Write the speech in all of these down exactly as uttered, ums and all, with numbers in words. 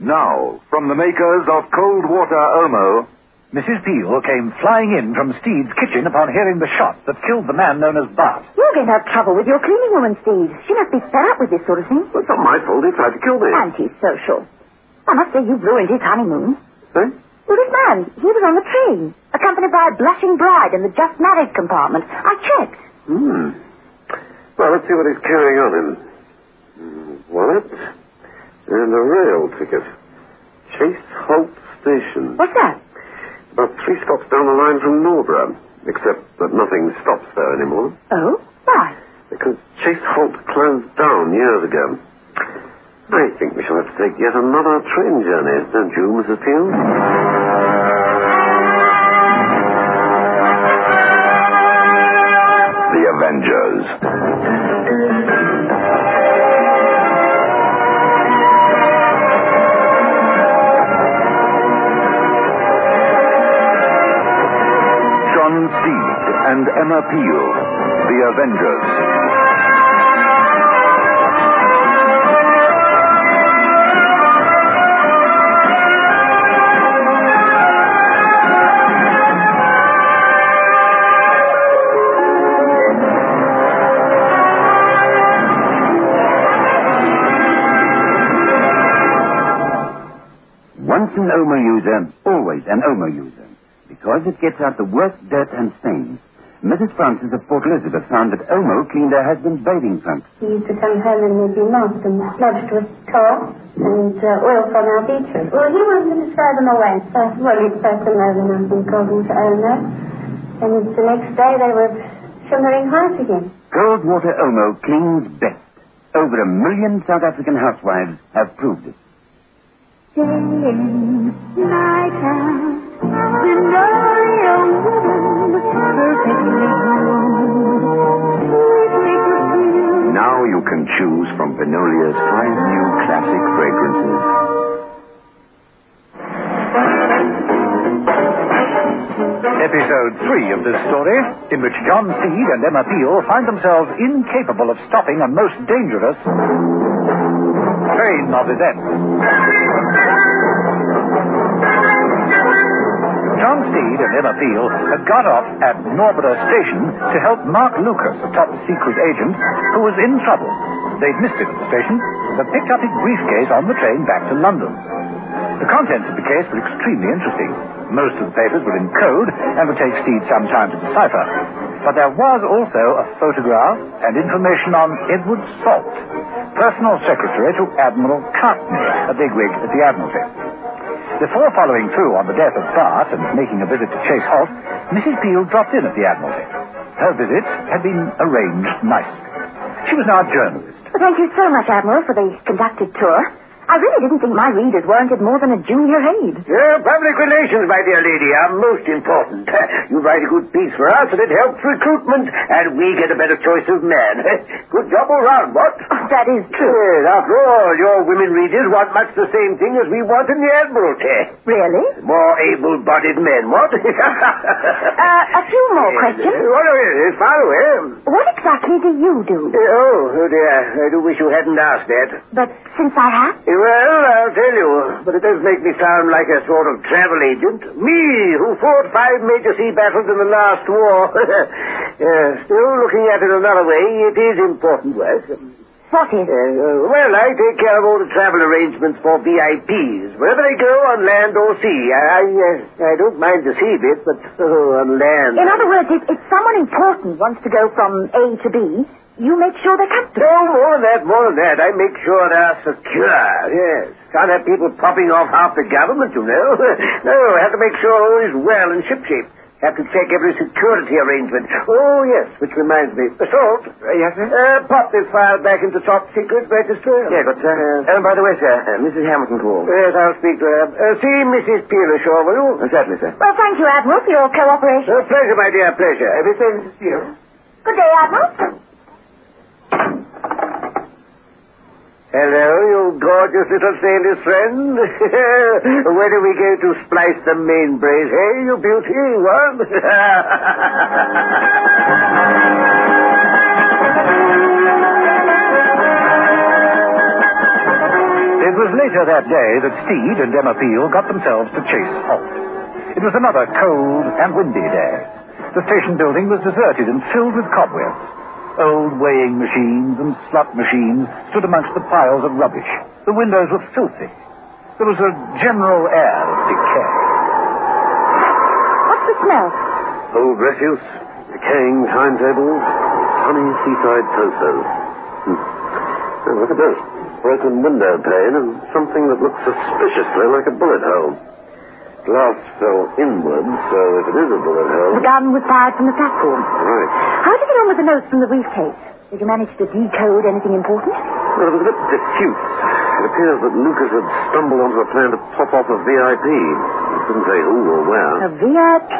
Now, from the makers of Cold Water Omo, Missus Peel came flying in from Steed's kitchen upon hearing the shot that killed the man known as Bart. You're going to have trouble with your cleaning woman, Steed. She must be fed up with this sort of thing. Well, it's not my fault. He tried to kill me. Antisocial. I must say you've ruined his honeymoon. Eh? Well, this man, he was on the train, accompanied by a blushing bride in the just married compartment. I checked. Hmm. Well, let's see what he's carrying on him. Wallet and a rail ticket. Chase Holt Station. What's that? About three stops down the line from Norborough, except that nothing stops there anymore. Oh? Why? Because Chase Holt closed down years ago. I think we shall have to take yet another train journey, don't you, Missus Peel? The Avengers. John Steed and Emma Peel, The Avengers. Once an Omo user, always an Omo user, because it gets out the worst dirt and stains. Missus Francis of Port Elizabeth found that Omo cleaned her husband's bathing trunks. He used to come home and they'd be mopped and smudged with tar and uh, oil from our beaches. Well, he wanted to throw them away. So, well, he'd first them over and be called them to Omo. And the next day they were shimmering white again. Cold Water Omo cleans best. Over a million South African housewives have proved it. Day in, night out, you know you're woman, perfectly good. Now you can choose from Benolia's five new classic fragrances. Episode three of this story, in which John Steed and Emma Peel find themselves incapable of stopping a most dangerous train of events. John Steed and Emma Peel had got off at Norborough Station to help Mark Lucas, a top-secret agent, who was in trouble. They'd missed him at the station, but picked up his briefcase on the train back to London. The contents of the case were extremely interesting. Most of the papers were in code and would take Steed some time to decipher. But there was also a photograph and information on Edward Salt, personal secretary to Admiral Cartney, a bigwig at the Admiralty. Before following through on the death of Bart and making a visit to Chase Holt, Missus Peel dropped in at the Admiralty. Her visit had been arranged nicely. She was now a journalist. Well, thank you so much, Admiral, for the conducted tour. I really didn't think my readers warranted more than a junior aide. Yeah, public relations, my dear lady, are most important. You write a good piece for us, and it helps recruitment, and we get a better choice of man. Good job all round, what? Oh, that is true. Yes, after all, your women readers want much the same thing as we want in the Admiralty. Really? More able-bodied men, what? uh, a few more questions. Uh, what is Far away. What exactly do you do? Uh, oh, oh, dear, I do wish you hadn't asked that. But since I have? Well, I'll tell you, but it does make me sound like a sort of travel agent. Me, who fought five major sea battles in the last war. uh, still, looking at it another way, it is important work. What is? Uh, well, I take care of all the travel arrangements for V I Ps, wherever they go, on land or sea. I uh, I don't mind the sea bit, but oh, on land. In other words, if, if someone important wants to go from A to B, you make sure they're comfortable. No, more than that, more than that. I make sure they're secure, yes. Can't have people popping off half the government, you know. No, I have to make sure all is well and shipshape. Have to check every security arrangement. Oh, yes, which reminds me. Salt. Uh, yes, sir? Uh, pop this file back into top secret register. Yeah, but, uh, uh, by the way, sir, uh, Missus Hamilton called. Yes, I'll speak to her. Uh, see Missus Peel ashore, will you? Uh, certainly, sir. Well, thank you, Admiral, for your cooperation. Uh, pleasure, my dear, pleasure. Every say Missus Peel. Good day, Admiral. Hello, you gorgeous little sailor's friend. When are we going to splice the main brace, eh, you beauty? What? It was later that day that Steed and Emma Peel got themselves to Chase Holt. It was another cold and windy day. The station building was deserted and filled with cobwebs. Old weighing machines and slot machines stood amongst the piles of rubbish. The windows were filthy. There was a general air of decay. What's the smell? Old refuse, decaying timetables, funny seaside posters. Hmm. Oh, look at this. Broken window pane and something that looks suspiciously like a bullet hole. Glass fell inwards, so if it is a bullet hole... The gun was fired from the platform. Right. How did you get on with the notes from the briefcase? Did you manage to decode anything important? Well, it was a bit diffuse. It appears that Lucas had stumbled onto a plan to pop off a V I P. He couldn't say who or where. A V I P?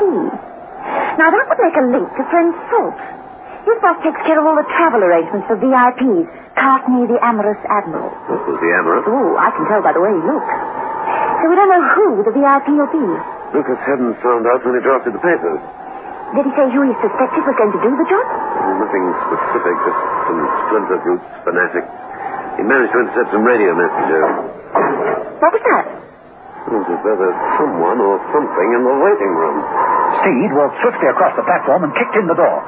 Now, that would make a link to friend Salt. His boss takes care of all the travel arrangements for V I Ps. Cartney, the amorous admiral. What was the amorous? Oh, I can tell by the way he looks. So we don't know who the V I P will be. Lucas hadn't found out when he drafted the papers. Did he say who he suspected was going to do the job? Nothing specific, just some splinter groups, fanatic. He managed to intercept some radio messages. What was that? It was as though there's someone or something in the waiting room. Steed walked swiftly across the platform and kicked in the door.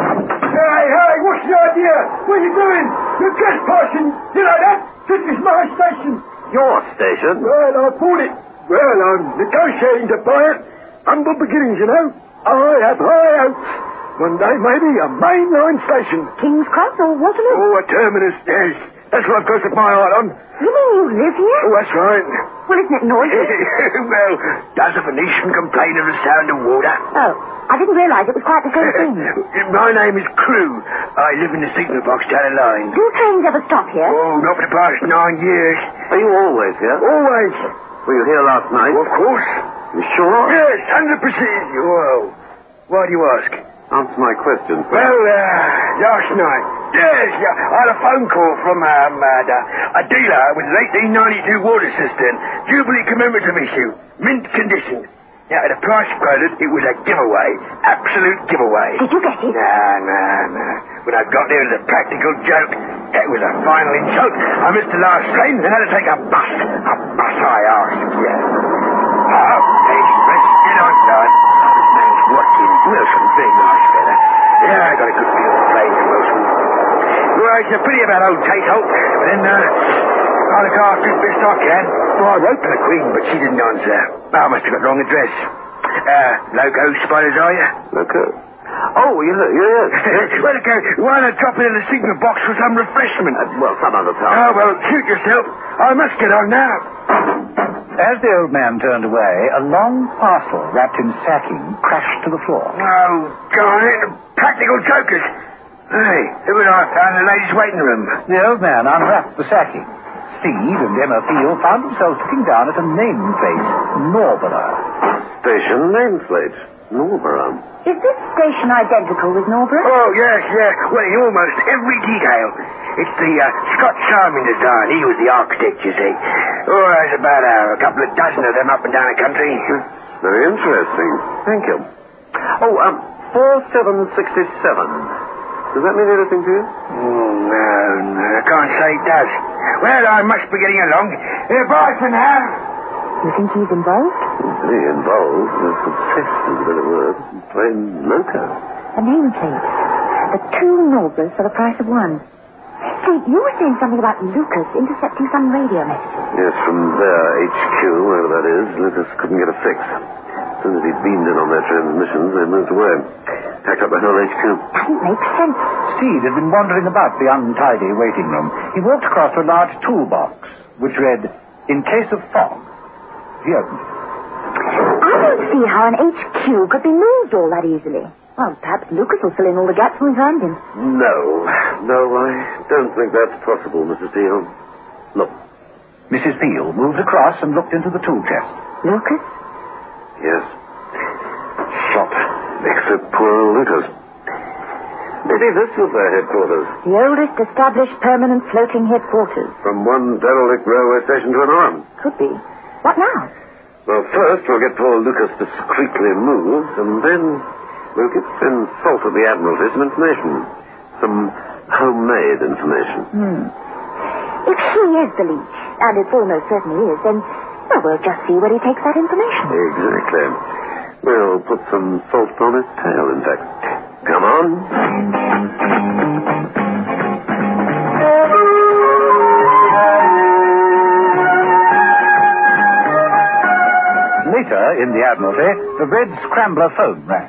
Hey, hey, what's the idea? What are you doing? You're trespassing. You know that? This is my station. Your station? Well, I bought it. Well, I'm negotiating to buy it. Humble beginnings, you know. I have high hopes. One day, maybe, a mainline station. King's Cross or Waterloo? Oh, a terminus, yes. That's what I've got my eye on. You mean you live here? Oh, that's right. Well, isn't it noisy? Well, does a Venetian complain of the sound of water? Oh, I didn't realize it was quite the same thing. My name is Crew. I live in the signal box down the line. Do trains ever stop here? Oh, not for the past nine years. Are you always here? Always. Were you here last night? Well, of course. You sure? Yes, one hundred percent. Whoa. Why do you ask? Answer my question, sir. Well, uh, last night, yes, yeah, I had a phone call from um, uh, a dealer with an eighteen ninety-two water cistern, Jubilee commemorative issue, mint condition. Now, at the price quoted, it was a giveaway, absolute giveaway. Did you get it? Nah, nah, nah. When I got there, it was a practical joke. It was a final insult. I missed the last train and had to take a bus. A bus I asked, yeah. Oh, express, get on, son. Man's watching Wilson, very nice fella. Yeah, I got a good feel for playing to Wilson. Well, it's a pity about old Tate Holt, but then, uh, I look after it best I can. Well, I wrote to the Queen, but she didn't answer. I must have got the wrong address. Uh, Loco Spiders, are you? Loco? Oh, yeah, yeah, yes. Well, okay, why not drop it in the signal box for some refreshment? Uh, well, some other time. Oh, well, suit yourself. I must get on now. As the old man turned away, a long parcel wrapped in sacking crashed to the floor. Oh, darn it. Practical jokers. Hey, who would I found in the ladies' waiting room? The old man unwrapped the sacking. Steed and Emma Peel found themselves looking down at a nameplate, Norborough. Station nameplate, Norborough. Is this station identical with Norborough? Oh, yes, yeah. Well, in almost every detail. It's the uh, Scott Simon design. He was the architect, you see. Oh, there's about uh, a couple of dozen of them up and down the country. Very interesting. Thank you. Oh, um, four seven six seven. Does that mean anything to you? Oh, no, no, I can't say it does. Well, I must be getting along. Uh, bye for now. You think he's involved? He involved. Obsessed is a better word. Plain loco. A nameplate. The two Norboroughs for the price of one. See, you were saying something about Lucas intercepting some radio messages. Yes, from their H Q, wherever that is, Lucas couldn't get a fix. As soon as he beamed in on their transmissions, they moved away. Packed up the whole H Q. Doesn't make sense. Steed had been wandering about the untidy waiting room. He walked across to a large toolbox, which read, "In case of fog." He opened it. I don't see how an H Q could be moved all that easily. Well, perhaps Lucas will fill in all the gaps when we find him. No. No, I don't think that's possible, Missus Peel. Look. Missus Peel moved across and looked into the tool chest. Lucas? Yes. Shot. Next to poor Lucas. Maybe this was their headquarters. The oldest established permanent floating headquarters. From one derelict railway station to another. Could be. What now? Well, first we'll get poor Lucas discreetly moved, and then we'll get send Salt of the Admiralty some information. Some homemade information. Hmm. If he is the leech, and it almost certainly is, then, well, we'll just see where he takes that information. Exactly. We'll put some salt on his tail, in fact. Come on. Later, in the Admiralty, the Red Scrambler phone rang.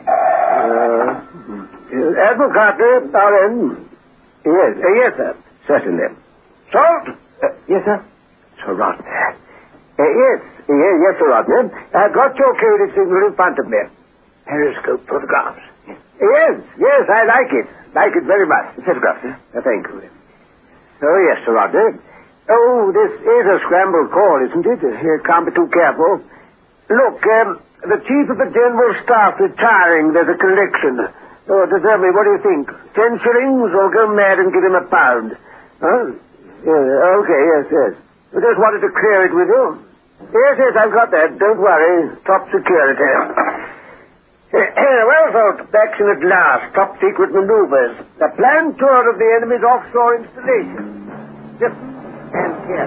Uh, Admiral Carter, R N. Yes, uh, yes, sir. Certainly. Salt? Uh, yes, sir. Sir Rodney. Uh, yes, yes, yes, Sir Rodney. I've got your coded signal in front of me. Periscope photographs. Yes, yes, yes, I like it. Like it very much. Photographs, sir? Uh, thank you. Oh, yes, Sir Rodney. Oh, this is a scrambled call, isn't it? Uh, you can't be too careful. Look, um, the Chief of the General Staff retiring. There's a collection. Oh, to tell me, what do you think? Ten shillings, or go mad and give him a pound? Huh? Yeah, okay, yes, yes. I just wanted to clear it with you. Yes, yes, I've got that. Don't worry. Top security. Well, folks, action at last. Top secret maneuvers. A planned tour of the enemy's offshore installation. Just stand here.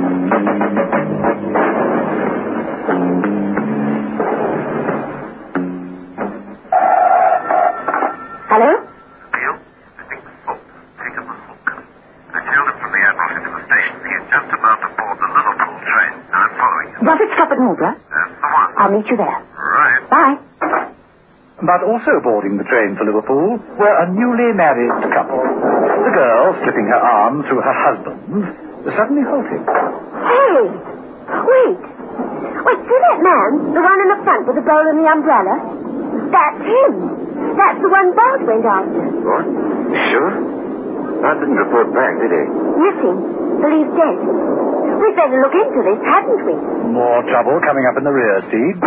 Hello? Neil, I think the Salt has taken the hook. I tailed him from the Admiralty to the station. He's just about to board the Liverpool train. Now I'm following him. Does it stop at Mudra? That's the one. I'll meet you there. Right. Bye. But also boarding the train for Liverpool were a newly married couple. The girl, slipping her arm through her husband's, suddenly halted. Hey! Wait! Wait, see that man? The one in the front with the bowl and the umbrella? That's him. That's the one Bart went after. What? Sure? Bart didn't report back, did he? Missing. Believed dead. We'd better look into this, hadn't we? More trouble coming up in the rear, Steve.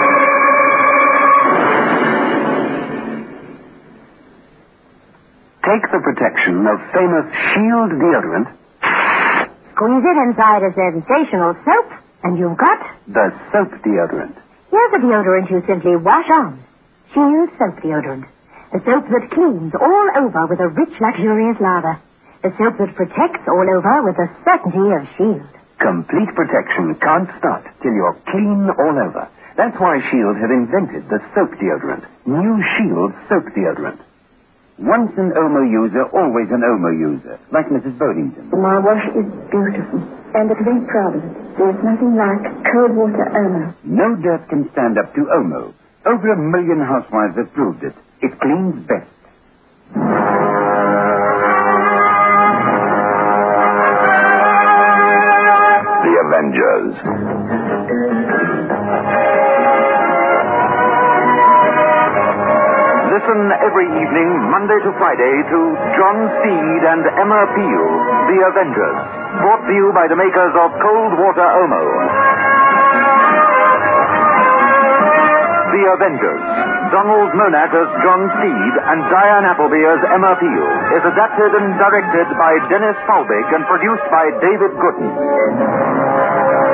Take the protection of famous Shield deodorant, Squeeze it inside a sensational soap, and you've got... the soap deodorant. Here's a deodorant you simply wash on. Shield soap deodorant. A soap that cleans all over with a rich, luxurious lather. A soap that protects all over with the certainty of Shield. Complete protection can't start till you're clean all over. That's why Shield have invented the soap deodorant. New Shield soap deodorant. Once an Omo user, always an Omo user, like Missus Bodington. My wash is beautiful, and I'm very proud of it. There's nothing like cold water Omo. No dirt can stand up to Omo. Over a million housewives have proved it. It cleans best. The Avengers. Listen every evening, Monday to Friday, to John Steed and Emma Peel, The Avengers, brought to you by the makers of Cold Water Omo. The Avengers, Donald Monac as John Steed and Diane Appleby as Emma Peel, is adapted and directed by Dennis Falbeck and produced by David Gooden.